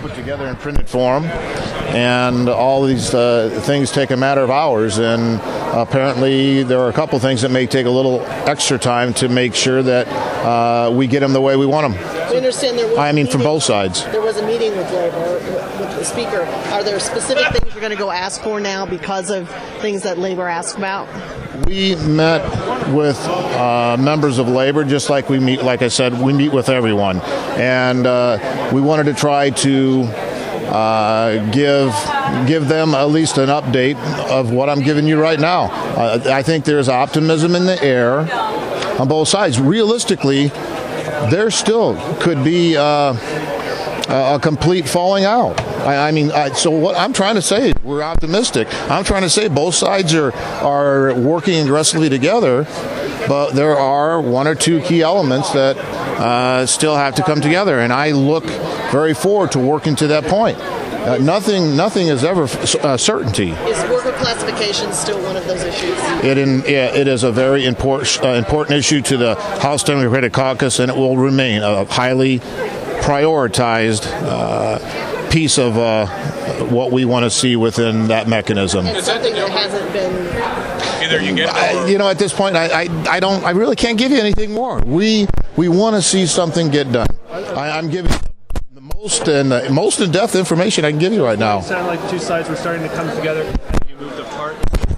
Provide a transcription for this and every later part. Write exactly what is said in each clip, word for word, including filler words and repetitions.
put together in printed form, and all these uh, things take a matter of hours, and apparently there are a couple things that may take a little extra time to make sure that uh, we get them the way we want them. We understand there was I mean, a from meeting, both sides. There was a meeting with Labor, with the Speaker. Are there specific things you're going to go ask for now because of things that Labor asked about? We met with uh, members of Labor, just like we meet, like I said, we meet with everyone. And uh, we wanted to try to uh, give give them at least an update of what I'm giving you right now. Uh, I think there's optimism in the air on both sides. Realistically, there still could be uh, a complete falling out. I, I mean, I, so what I'm trying to say, we're optimistic. I'm trying to say both sides are are working aggressively together, but there are one or two key elements that uh, still have to come together, and I look very forward to working to that point. Uh, nothing, nothing is ever uh, certainty. Is worker classification still one of those issues? It in, yeah, it is a very important uh, important issue to the House Democratic Caucus, and it will remain a highly prioritized uh, piece of uh, what we want to see within that mechanism. It's something that hasn't been. Either you get it I, you know, at this point, I, I, I don't, I really can't give you anything more. We we want to see something get done. I, I'm giving the most and uh, most in-depth information I can give you right now. It sounded like the two sides were starting to come together. You moved apart.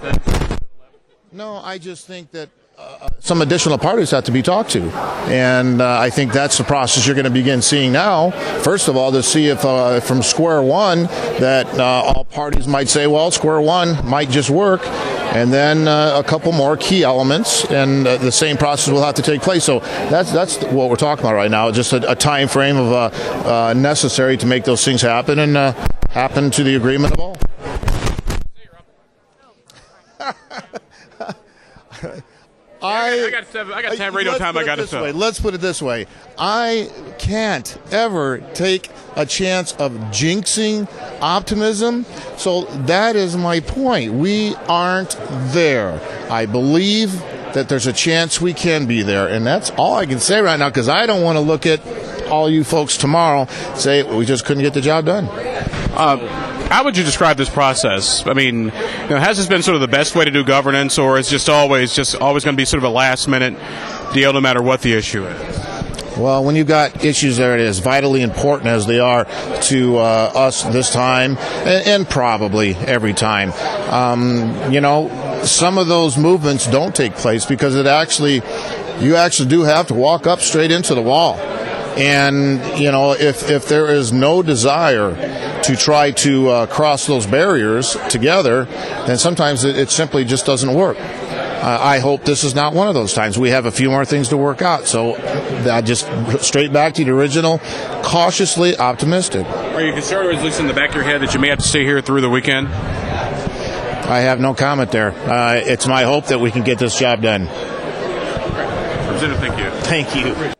No, I just think that uh, some additional parties have to be talked to. And uh, I think that's the process you're going to begin seeing now. First of all, to see if uh, from square one that uh, all parties might say, well, square one might just work. And then uh, a couple more key elements, and uh, the same process will have to take place. So that's that's what we're talking about right now, just a, a time frame of uh, uh, necessary to make those things happen and uh, happen to the agreement of all. I, I got seven, I got ten radio time. I got to say. Let's put it this way: I can't ever take a chance of jinxing optimism. So that is my point. We aren't there. I believe that there's a chance we can be there, and that's all I can say right now. Because I don't want to look at all you folks tomorrow say we just couldn't get the job done. Uh, How would you describe this process? I mean, you know, has this been sort of the best way to do governance, or is just always just always going to be sort of a last minute deal, no matter what the issue is? Well, when you've got issues that are as vitally important as they are to uh, us this time, and, and probably every time, um, you know, some of those movements don't take place because it actually, you actually do have to walk up straight into the wall. And, you know, if, if there is no desire to try to uh, cross those barriers together, then sometimes it, it simply just doesn't work. Uh, I hope this is not one of those times. We have a few more things to work out. So I just straight back to the original, cautiously optimistic. Are you concerned, or at least in the back of your head, that you may have to stay here through the weekend? I have no comment there. Uh, it's my hope that we can get this job done. Representative, thank you. Thank you.